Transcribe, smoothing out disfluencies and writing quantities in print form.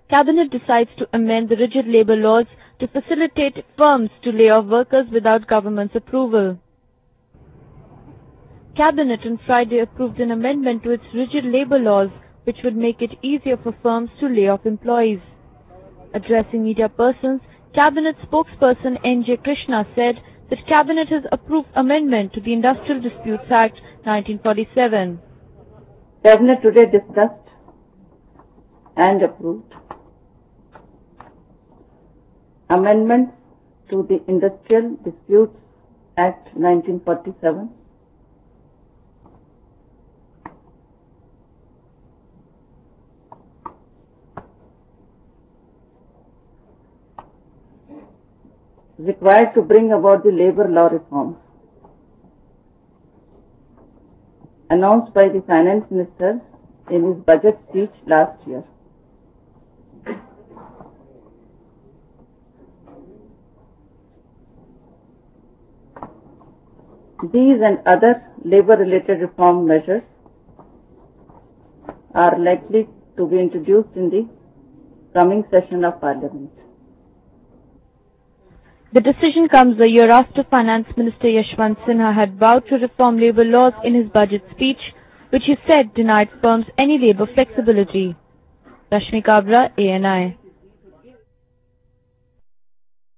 Cabinet decides to amend the rigid labour laws to facilitate firms to lay off workers without government's approval. Cabinet on Friday approved an amendment to its rigid labour laws which would make it easier for firms to lay off employees. Addressing media persons, Cabinet spokesperson N.J. Krishna said that Cabinet has approved amendment to the Industrial Disputes Act 1947. Cabinet today discussed and approved amendments to the Industrial Disputes Act 1947, required to bring about the labour law reforms announced by the Finance Minister in his budget speech last year. These and other labour-related reform measures are likely to be introduced in the coming session of Parliament. The decision comes a year after Finance Minister Yashwant Sinha had vowed to reform labour laws in his budget speech, which he said denied firms any labour flexibility. Rashmi Kabra, ANI.